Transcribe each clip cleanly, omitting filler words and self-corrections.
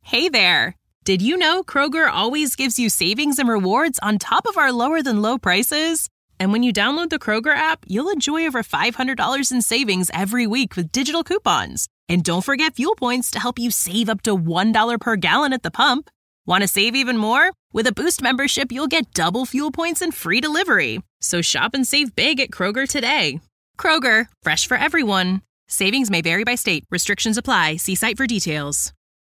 Hey there! Did you know Kroger always gives you savings and rewards on top of our lower-than-low prices? And when you download the Kroger app, you'll enjoy over $500 in savings every week with digital coupons. And don't forget fuel points to help you save up to $1 per gallon at the pump. Want to save even more? With a Boost membership, you'll get double fuel points and free delivery. So shop and save big at Kroger today. Kroger, fresh for everyone. Savings may vary by state. Restrictions apply. See site for details.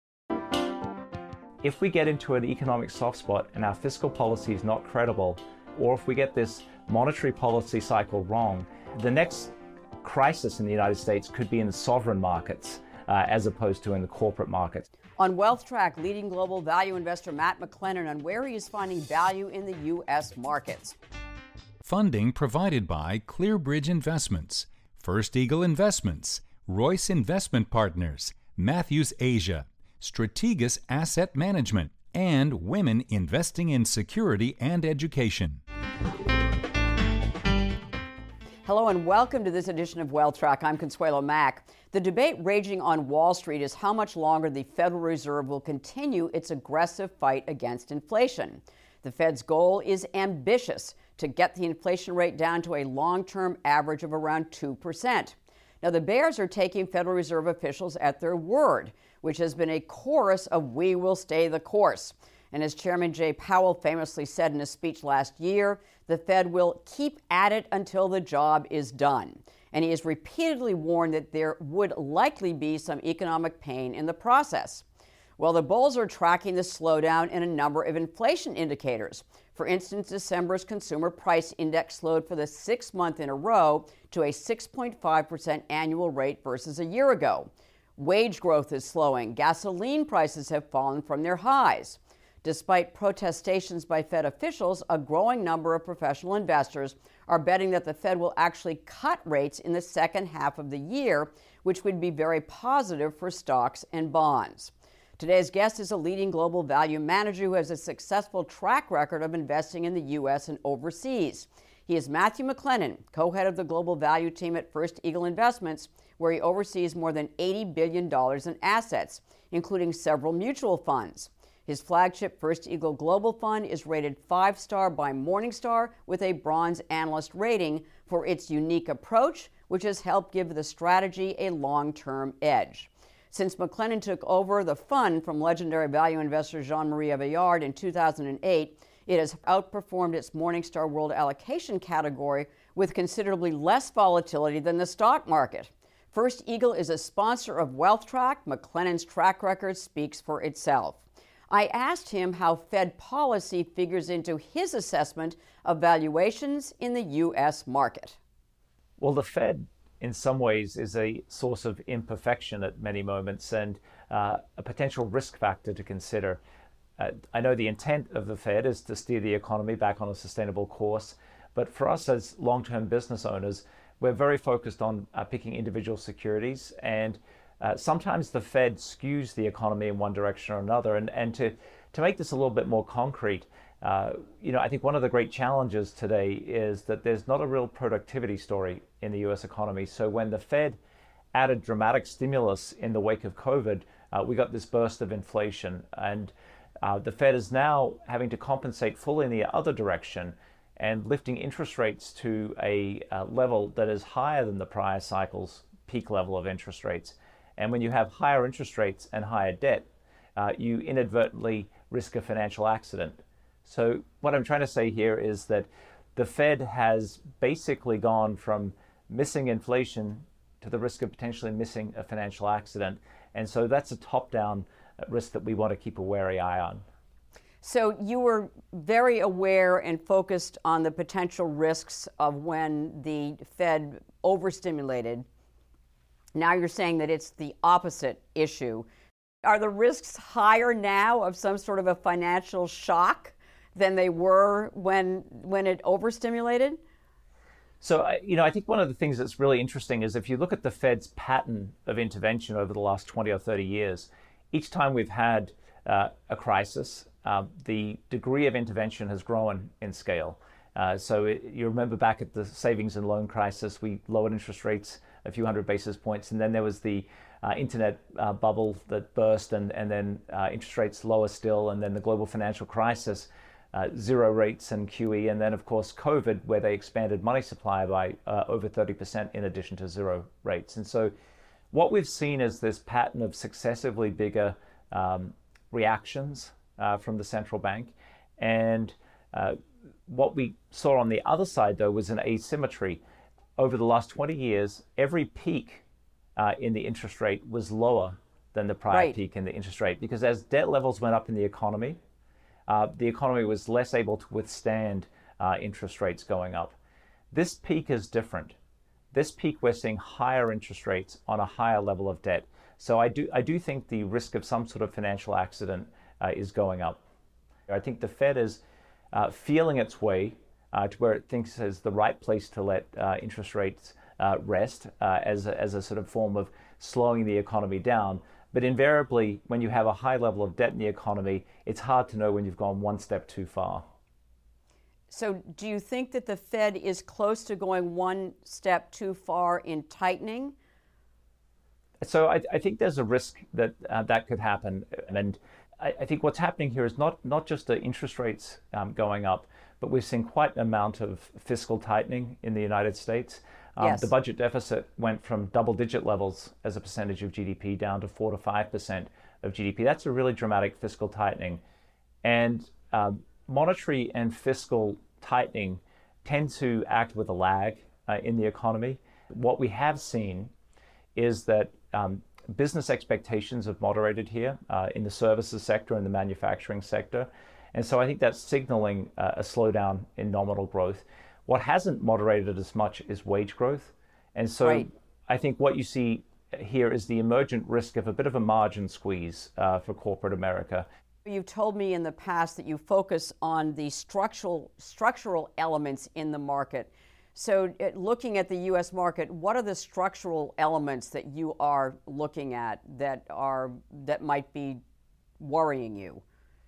If we get into an economic soft spot and our fiscal policy is not credible, or if we get this monetary policy cycle wrong, the next crisis in the United States could be in the sovereign markets as opposed to in the corporate markets. On Wealth Track, leading global value investor Matt McLennan on where he is finding value in the U.S. markets. Funding provided by ClearBridge Investments, First Eagle Investments, Royce Investment Partners, Matthews Asia, Strategas Asset Management, and Women Investing in Security and Education. Hello and welcome to this edition of Wealth Track. I'm Consuelo Mack. The debate raging on Wall Street is how much longer the Federal Reserve will continue its aggressive fight against inflation. The Fed's goal is ambitious, to get the inflation rate down to a long-term average of around 2%. Now, the bears are taking Federal Reserve officials at their word, which has been a chorus of "we will stay the course." And as Chairman Jay Powell famously said in a speech last year, the Fed will keep at it until the job is done. And he has repeatedly warned that there would likely be some economic pain in the process. Well, the bulls are tracking the slowdown in a number of inflation indicators. For instance, December's consumer price index slowed for the 6th month in a row to a 6.5% annual rate versus a year ago. Wage growth is slowing. Gasoline prices have fallen from their highs. Despite protestations by Fed officials, a growing number of professional investors are betting that the Fed will actually cut rates in the second half of the year, which would be very positive for stocks and bonds. Today's guest is a leading global value manager who has a successful track record of investing in the U.S. and overseas. He is Matthew McLennan, co-head of the global value team at First Eagle Investments, where he oversees more than $80 billion in assets, including several mutual funds. His flagship First Eagle Global Fund is rated 5-star by Morningstar with a bronze analyst rating for its unique approach, which has helped give the strategy a long-term edge. Since McLennan took over the fund from legendary value investor Jean-Marie Avillard in 2008, it has outperformed its Morningstar World Allocation category with considerably less volatility than the stock market. First Eagle is a sponsor of Wealth Track. McLennan's track record speaks for itself. I asked him how Fed policy figures into his assessment of valuations in the U.S. market. Well, the Fed, in some ways, is a source of imperfection at many moments and a potential risk factor to consider. I know the intent of the Fed is to steer the economy back on a sustainable course, but for us as long-term business owners, we're very focused on picking individual securities, and sometimes the Fed skews the economy in one direction or another. And to make this a little bit more concrete, I think one of the great challenges today is that there's not a real productivity story in the U.S. economy. So when the Fed added dramatic stimulus in the wake of COVID, we got this burst of inflation. And the Fed is now having to compensate fully in the other direction and lifting interest rates to a level that is higher than the prior cycle's peak level of interest rates. And when you have higher interest rates and higher debt, you inadvertently risk a financial accident. So what I'm trying to say here is that the Fed has basically gone from missing inflation to the risk of potentially missing a financial accident. And so that's a top-down risk that we want to keep a wary eye on. So you were very aware and focused on the potential risks of when the Fed overstimulated. Now you're saying that it's the opposite issue. Are the risks higher now of some sort of a financial shock than they were when it overstimulated? So, I think one of the things that's really interesting is if you look at the Fed's pattern of intervention over the last 20 or 30 years, each time we've had a crisis, the degree of intervention has grown in scale. You remember back at the savings and loan crisis, we lowered interest rates a few hundred basis points, and then there was the internet bubble that burst, and then interest rates lower still, and then the global financial crisis, zero rates and QE, and then of course COVID, where they expanded money supply by over 30% in addition to zero rates. And so what we've seen is this pattern of successively bigger reactions from the central bank. And what we saw on the other side, though, was an asymmetry. Over the last 20 years, every peak in the interest rate was lower than the prior peak in the interest rate, because as debt levels went up in the economy was less able to withstand interest rates going up. This peak is different. This peak, we're seeing higher interest rates on a higher level of debt. So I do think the risk of some sort of financial accident is going up. I think the Fed is feeling its way to where it thinks is the right place to let interest rates rest as a sort of form of slowing the economy down. But invariably, when you have a high level of debt in the economy, it's hard to know when you've gone one step too far. So do you think that the Fed is close to going one step too far in tightening? So I think there's a risk that that could happen. And I think what's happening here is not just the interest rates going up, but we've seen quite an amount of fiscal tightening in the United States. Yes. The budget deficit went from double-digit levels as a percentage of GDP down to 4 to 5% of GDP. That's a really dramatic fiscal tightening. And monetary and fiscal tightening tend to act with a lag in the economy. What we have seen is that business expectations have moderated here in the services sector and the manufacturing sector. And so I think that's signaling a slowdown in nominal growth. What hasn't moderated as much is wage growth. And so I think what you see here is the emergent risk of a bit of a margin squeeze for corporate America. You've told me in the past that you focus on the structural elements in the market. So looking at the U.S. market, what are the structural elements that you are looking at that might be worrying you?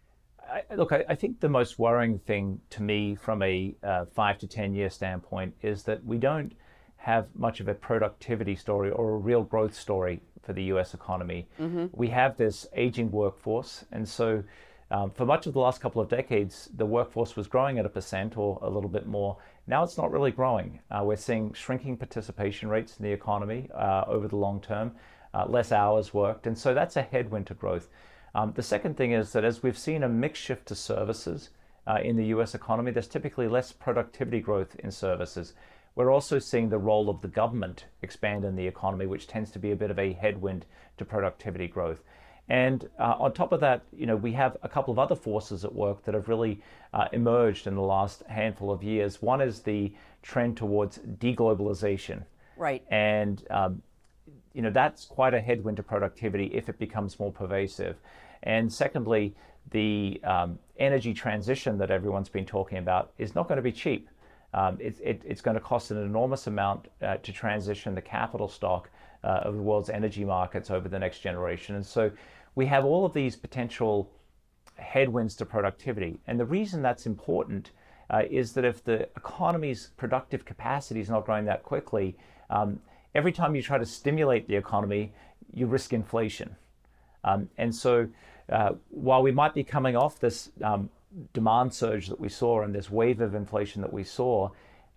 I think the most worrying thing to me from a 5 to 10 year standpoint is that we don't have much of a productivity story or a real growth story for the U.S. economy. Mm-hmm. We have this aging workforce, and so for much of the last couple of decades, the workforce was growing at 1% or a little bit more. Now it's not really growing. We're seeing shrinking participation rates in the economy over the long term, less hours worked, and so that's a headwind to growth. The second thing is that as we've seen a mix shift to services in the U.S. economy, there's typically less productivity growth in services. We're also seeing the role of the government expand in the economy, which tends to be a bit of a headwind to productivity growth. And on top of that, we have a couple of other forces at work that have really emerged in the last handful of years. One is the trend towards deglobalization. Right. And that's quite a headwind to productivity if it becomes more pervasive. And secondly, the energy transition that everyone's been talking about is not going to be cheap. It's going to cost an enormous amount to transition the capital stock of the world's energy markets over the next generation. And so we have all of these potential headwinds to productivity. And the reason that's important is that if the economy's productive capacity is not growing that quickly, every time you try to stimulate the economy, you risk inflation. And so while we might be coming off this demand surge that we saw and this wave of inflation that we saw,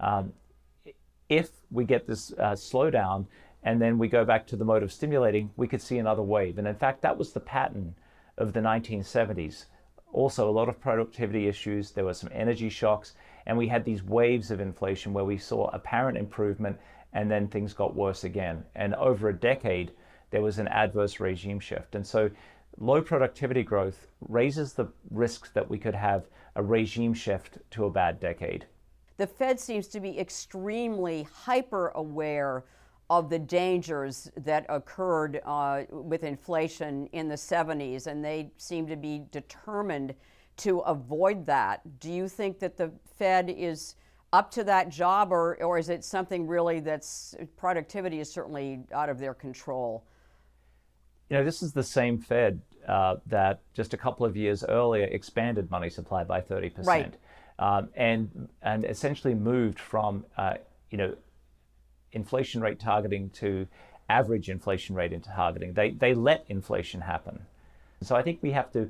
if we get this slowdown and then we go back to the mode of stimulating, we could see another wave. And in fact, that was the pattern of the 1970s. Also, a lot of productivity issues, there were some energy shocks, and we had these waves of inflation where we saw apparent improvement and then things got worse again. And over a decade, there was an adverse regime shift. And so low productivity growth raises the risks that we could have a regime shift to a bad decade. The Fed seems to be extremely hyper aware of the dangers that occurred with inflation in the 70s, and they seem to be determined to avoid that. Do you think that the Fed is up to that job, or is it something really that's productivity is certainly out of their control? This is the same Fed that just a couple of years earlier expanded money supply by 30%, right. And essentially moved from inflation rate targeting to average inflation rate into targeting. They let inflation happen. So I think we have to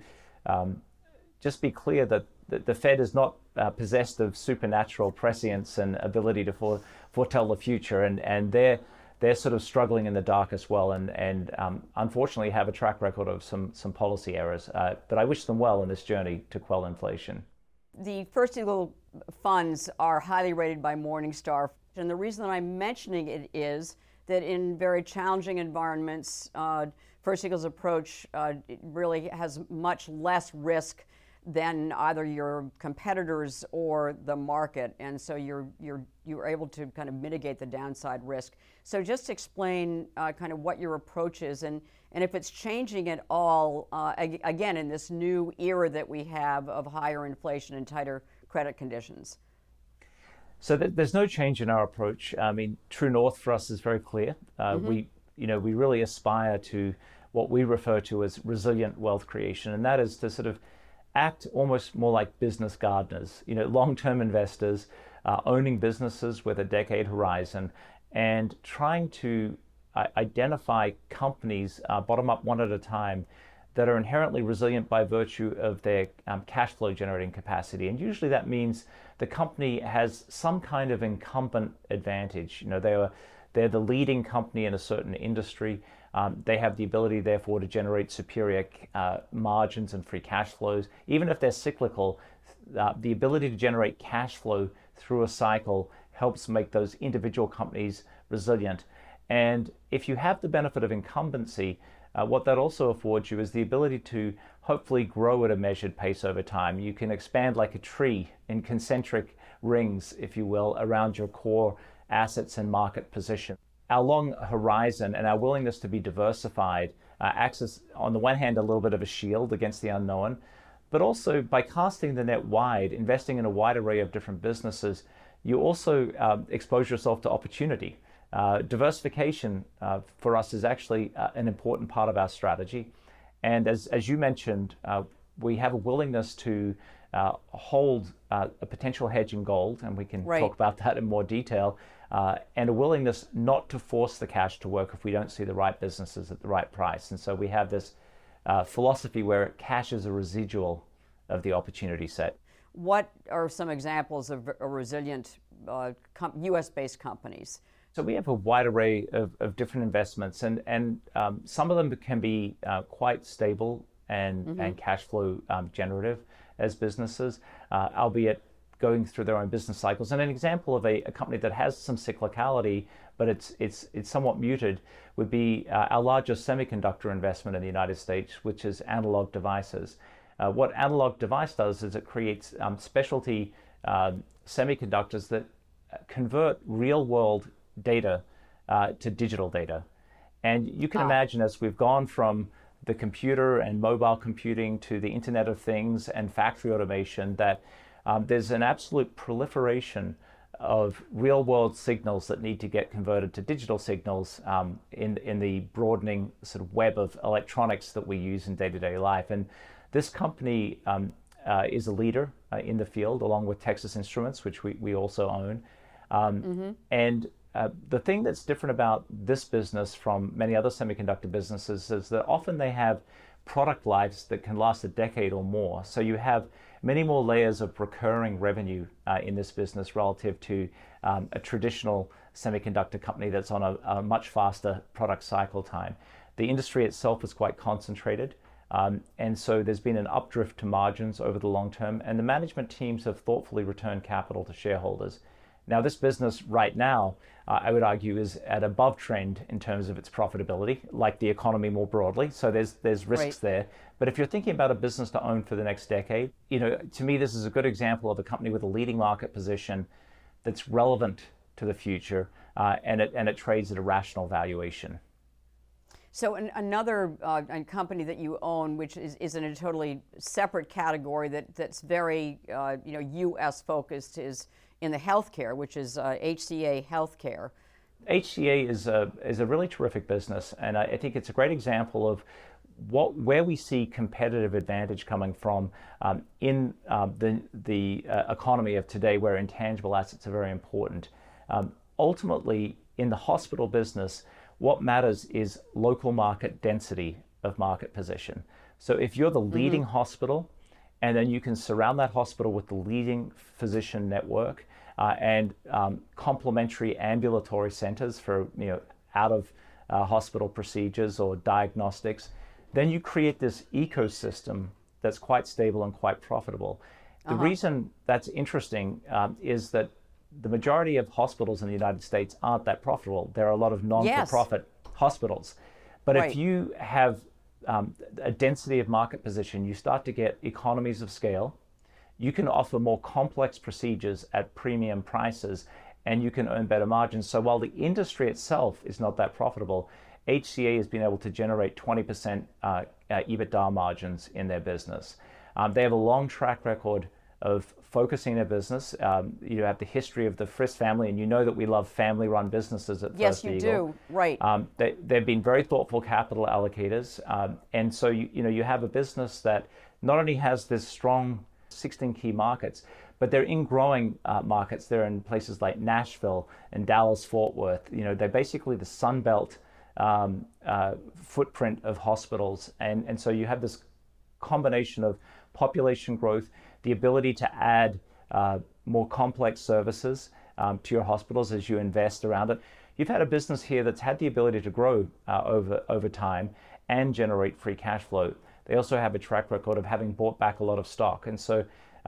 just be clear that the Fed is not possessed of supernatural prescience and ability to foretell the future, and they're sort of struggling in the dark as well, and unfortunately have a track record of some policy errors. But I wish them well in this journey to quell inflation. The First Eagle funds are highly rated by Morningstar, and the reason that I'm mentioning it is that in very challenging environments, First Eagle's approach really has much less risk than either your competitors or the market, and so you're able to kind of mitigate the downside risk. So just explain kind of what your approach is, and if it's changing at all, again, in this new era that we have of higher inflation and tighter credit conditions. So there's no change in our approach. I mean, true north for us is very clear. We really aspire to what we refer to as resilient wealth creation, and that is to sort of act almost more like business gardeners, long-term investors, owning businesses with a decade horizon, and trying to identify companies bottom up one at a time that are inherently resilient by virtue of their cash flow generating capacity. And usually that means the company has some kind of incumbent advantage. They're the leading company in a certain industry. They have the ability, therefore, to generate superior margins and free cash flows. Even if they're cyclical, the ability to generate cash flow through a cycle helps make those individual companies resilient. And if you have the benefit of incumbency, what that also affords you is the ability to hopefully grow at a measured pace over time. You can expand like a tree in concentric rings, if you will, around your core assets and market position. Our long horizon and our willingness to be diversified acts as, on the one hand, a little bit of a shield against the unknown, but also by casting the net wide, investing in a wide array of different businesses, you also expose yourself to opportunity. Diversification for us is actually an important part of our strategy. And as you mentioned, we have a willingness to hold a potential hedge in gold, and we can talk about that in more detail, and a willingness not to force the cash to work if we don't see the right businesses at the right price. And so we have this philosophy where cash is a residual of the opportunity set. What are some examples of resilient U.S.-based companies? So we have a wide array of different investments, and some of them can be quite stable and cash flow generative as businesses, albeit going through their own business cycles. And an example of a company that has some cyclicality, but it's somewhat muted, would be our largest semiconductor investment in the United States, which is Analog Devices. What Analog Device does is it creates specialty semiconductors that convert real-world data to digital data. And you can imagine, as we've gone from the computer and mobile computing to the Internet of Things and factory automation, that there's an absolute proliferation of real-world signals that need to get converted to digital signals in the broadening sort of web of electronics that we use in day-to-day life. And this company is a leader in the field, along with Texas Instruments, which we also own. And the thing that's different about this business from many other semiconductor businesses is that often they have product lives that can last a decade or more. So you have many more layers of recurring revenue in this business relative to a traditional semiconductor company that's on a much faster product cycle time. The industry itself is quite concentrated, and so there's been an updrift to margins over the long term, and the management teams have thoughtfully returned capital to shareholders. Now, this business right now, I would argue, is at above trend in terms of its profitability, like the economy more broadly. So there's risks there. But if you're thinking about a business to own for the next decade, to me, this is a good example of a company with a leading market position that's relevant to the future, and it trades at a rational valuation. So another company that you own, which is in a totally separate category that's very U.S. focused, is in the healthcare, which is HCA Healthcare. HCA is a really terrific business, and I think it's a great example of where we see competitive advantage coming from in the economy of today, where intangible assets are very important. Ultimately, in the hospital business, What matters is local market density of market position. So if you're the leading hospital, and then you can surround that hospital with the leading physician network and complementary ambulatory centers for out of hospital procedures or diagnostics, then you create this ecosystem that's quite stable and quite profitable. The reason that's interesting is that the majority of hospitals in the United States aren't that profitable. There are a lot of non-for-profit hospitals. But if you have a density of market position, you start to get economies of scale. You can offer more complex procedures at premium prices, and you can earn better margins. So while the industry itself is not that profitable, HCA has been able to generate 20% EBITDA margins in their business. They have a long track record of focusing their business. You have the history of the Frist family, and you know that we love family-run businesses at First Eagle. Yes, you do. Right. They've been very thoughtful capital allocators, and so you have a business that not only has this strong 16 key markets, but they're in growing markets. They're in places like Nashville and Dallas-Fort Worth. They're basically the Sun Belt footprint of hospitals, and so you have this combination of population growth, the ability to add more complex services to your hospitals as you invest around it. You've had a business here that's had the ability to grow over time and generate free cash flow. They also have a track record of having bought back a lot of stock. And so,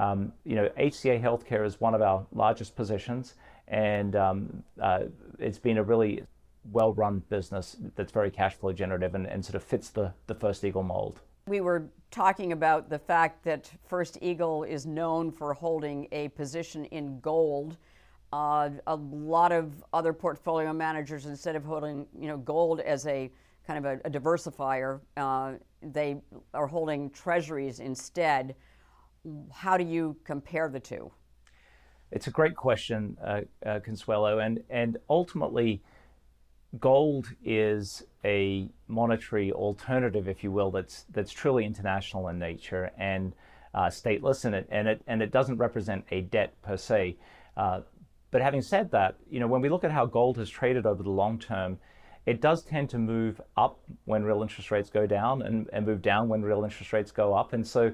HCA Healthcare is one of our largest positions, and it's been a really well-run business that's very cash flow generative and sort of fits the First Eagle mold. We were talking about the fact that First Eagle is known for holding a position in gold. A lot of other portfolio managers, instead of holding gold as a kind of a diversifier, they are holding treasuries instead. How do you compare the two? It's a great question, Consuelo, and ultimately, gold is a monetary alternative, if you will, that's truly international in nature and stateless, and it doesn't represent a debt per se. But having said that, when we look at how gold has traded over the long term, it does tend to move up when real interest rates go down and move down when real interest rates go up. And so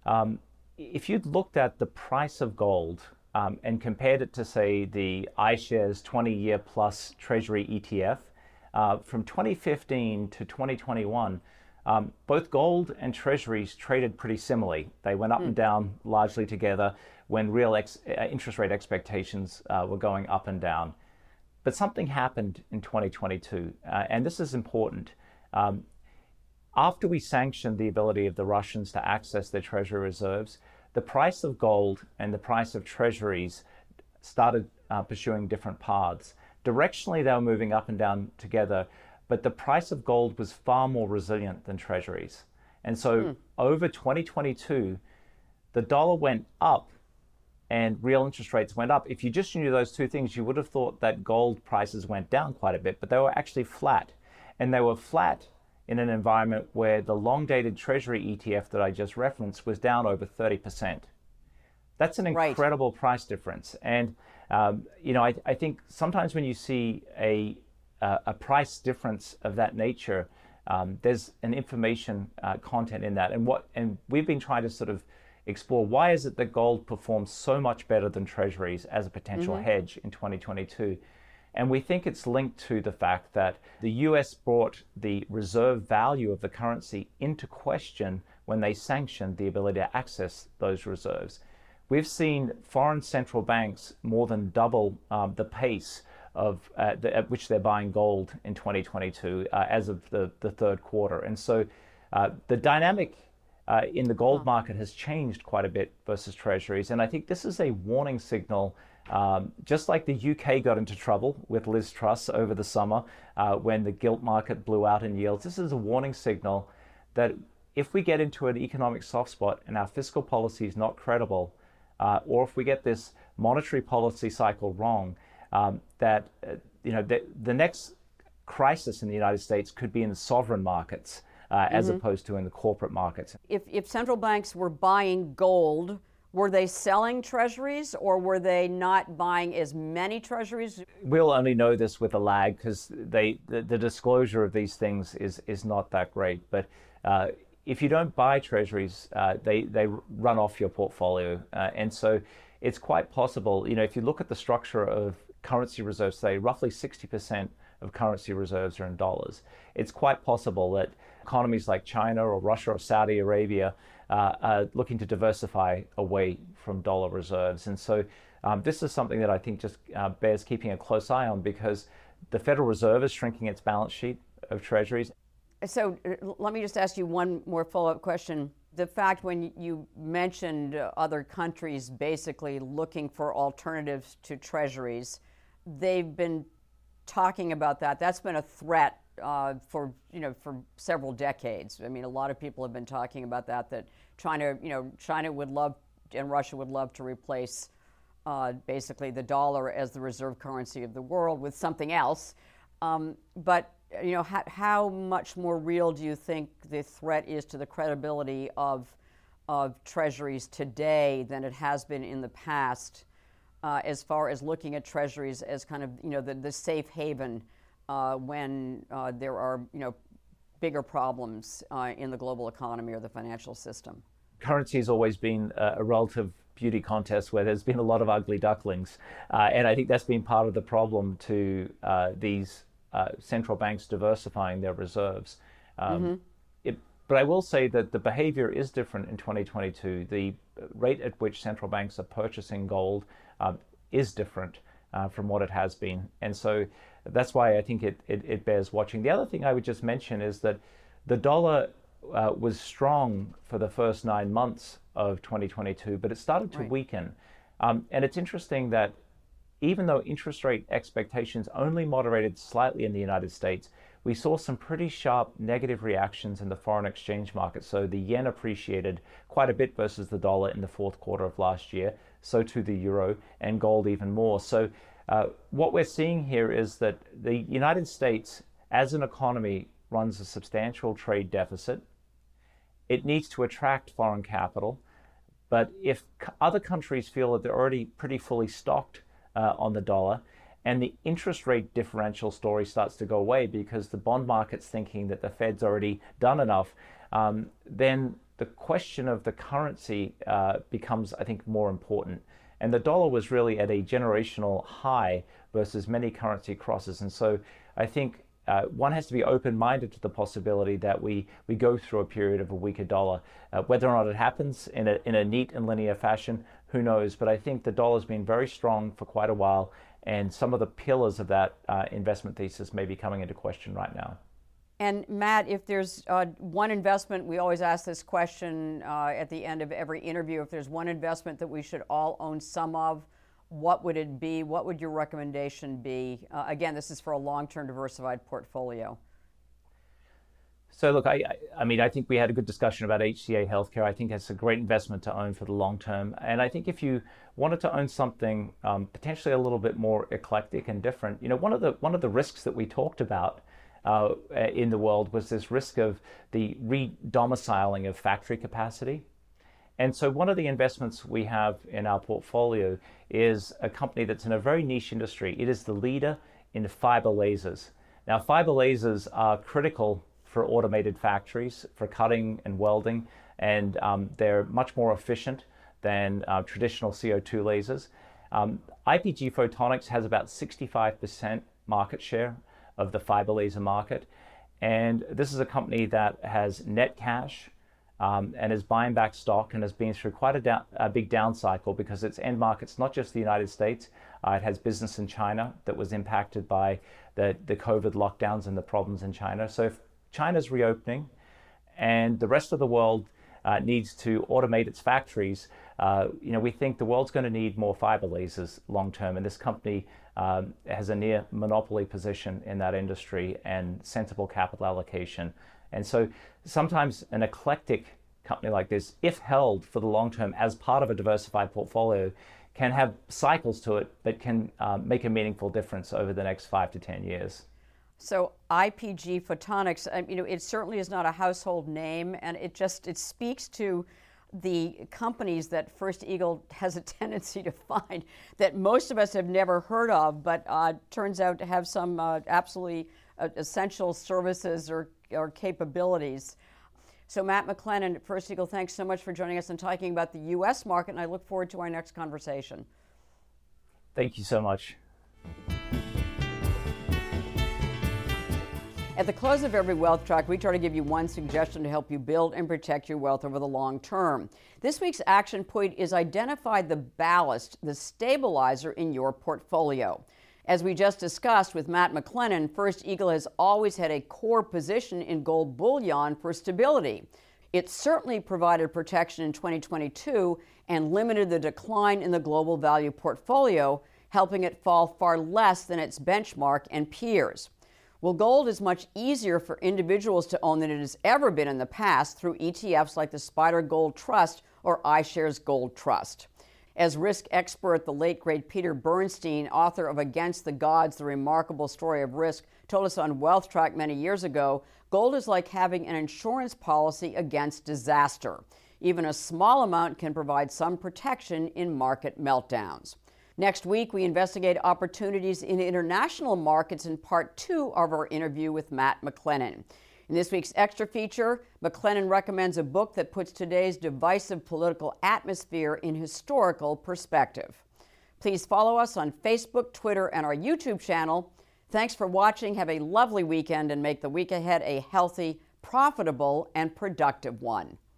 if you'd looked at the price of gold and compared it to, say, the iShares 20-year plus Treasury ETF, from 2015 to 2021, both gold and Treasuries traded pretty similarly. They went up and down largely together when real interest rate expectations were going up and down. But something happened in 2022, and this is important. After we sanctioned the ability of the Russians to access their treasury reserves, the price of gold and the price of treasuries started pursuing different paths. Directionally, they were moving up and down together, but the price of gold was far more resilient than treasuries. And so over 2022, the dollar went up and real interest rates went up. If you just knew those two things, you would have thought that gold prices went down quite a bit, but they were actually flat. And they were flat in an environment where the long-dated Treasury ETF that I just referenced was down over 30%. That's an incredible price difference. And I think sometimes when you see a price difference of that nature, there's an information content in that. And we've been trying to sort of explore why is it that gold performs so much better than treasuries as a potential hedge in 2022. And we think it's linked to the fact that the US brought the reserve value of the currency into question when they sanctioned the ability to access those reserves. We've seen foreign central banks more than double the pace at which they're buying gold in 2022 as of the third quarter. And so the dynamic in the gold market has changed quite a bit versus treasuries. And I think this is a warning signal, just like the UK got into trouble with Liz Truss over the summer when the gilt market blew out in yields. This is a warning signal that if we get into an economic soft spot and our fiscal policy is not credible, or if we get this monetary policy cycle wrong, that the next crisis in the United States could be in the sovereign markets as opposed to in the corporate markets. If central banks were buying gold Were they selling treasuries, or were they not buying as many treasuries? We'll only know this with a lag because the disclosure of these things is not that great. But if you don't buy treasuries, they run off your portfolio. And so it's quite possible, if you look at the structure of currency reserves today, roughly 60% of currency reserves are in dollars. It's quite possible that economies like China or Russia or Saudi Arabia are looking to diversify away from dollar reserves. And so this is something that I think just bears keeping a close eye on, because the Federal Reserve is shrinking its balance sheet of treasuries. So let me just ask you one more follow-up question. The fact when you mentioned other countries basically looking for alternatives to treasuries, they've been talking about that. That's been a threat for several decades. I mean, a lot of people have been talking about that China would love and Russia would love to replace basically the dollar as the reserve currency of the world with something else. But how much more real do you think the threat is to the credibility of treasuries today than it has been in the past, as far as looking at treasuries as kind of the safe haven when there are bigger problems in the global economy or the financial system? Currency has always been a relative beauty contest where there's been a lot of ugly ducklings, and I think that's been part of the problem to these central banks diversifying their reserves. But I will say that the behavior is different in 2022. The rate at which central banks are purchasing gold is different from what it has been. And so that's why I think it bears watching. The other thing I would just mention is that the dollar was strong for the first 9 months of 2022, but it started to weaken. And it's interesting that even though interest rate expectations only moderated slightly in the United States, we saw some pretty sharp negative reactions in the foreign exchange market. So the yen appreciated quite a bit versus the dollar in the fourth quarter of last year, so too the euro, and gold even more. So what we're seeing here is that the United States, as an economy, runs a substantial trade deficit. It needs to attract foreign capital. But if other countries feel that they're already pretty fully stocked on the dollar, and the interest rate differential story starts to go away because the bond market's thinking that the Fed's already done enough, then the question of the currency becomes, I think, more important. And the dollar was really at a generational high versus many currency crosses. And so I think one has to be open-minded to the possibility that we go through a period of a weaker dollar. Whether or not it happens in a neat and linear fashion, who knows? But I think the dollar's been very strong for quite a while, and some of the pillars of that investment thesis may be coming into question right now. And Matt, if there's one investment, we always ask this question at the end of every interview, if there's one investment that we should all own some of, what would it be? What would your recommendation be? Again, this is for a long-term diversified portfolio. So look, I mean, I think we had a good discussion about HCA Healthcare. I think it's a great investment to own for the long term. And I think if you wanted to own something potentially a little bit more eclectic and different, one of the risks that we talked about in the world was this risk of the re-domiciling of factory capacity. And so one of the investments we have in our portfolio is a company that's in a very niche industry. It is the leader in fiber lasers. Now, fiber lasers are critical for automated factories, for cutting and welding, and they're much more efficient than traditional CO2 lasers. IPG Photonics has about 65% market share of the fiber laser market, and this is a company that has net cash and is buying back stock and has been through quite a big down cycle because its end market's not just the United States. It has business in China that was impacted by the COVID lockdowns and the problems in China. So if China's reopening and the rest of the world needs to automate its factories, we think the world's going to need more fiber lasers long term, and this company has a near monopoly position in that industry and sensible capital allocation. And so sometimes an eclectic company like this, if held for the long term as part of a diversified portfolio, can have cycles to it that can make a meaningful difference over the next 5 to 10 years. So IPG Photonics, it certainly is not a household name, and it speaks to the companies that First Eagle has a tendency to find that most of us have never heard of, but turns out to have some absolutely essential services or capabilities. So Matt McLennan at First Eagle, thanks so much for joining us and talking about the U.S. market, and I look forward to our next conversation. Thank you so much. At the close of every Wealth Track, we try to give you one suggestion to help you build and protect your wealth over the long term. This week's action point is identify the ballast, the stabilizer in your portfolio. As we just discussed with Matt McLennan, First Eagle has always had a core position in gold bullion for stability. It certainly provided protection in 2022 and limited the decline in the global value portfolio, helping it fall far less than its benchmark and peers. Well, gold is much easier for individuals to own than it has ever been in the past through ETFs like the Spider Gold Trust or iShares Gold Trust. As risk expert, the late great Peter Bernstein, author of Against the Gods, The Remarkable Story of Risk, told us on Wealth Track many years ago, gold is like having an insurance policy against disaster. Even a small amount can provide some protection in market meltdowns. Next week, we investigate opportunities in international markets in part 2 of our interview with Matt McLennan. In this week's extra feature, McLennan recommends a book that puts today's divisive political atmosphere in historical perspective. Please follow us on Facebook, Twitter, and our YouTube channel. Thanks for watching. Have a lovely weekend and make the week ahead a healthy, profitable, and productive one.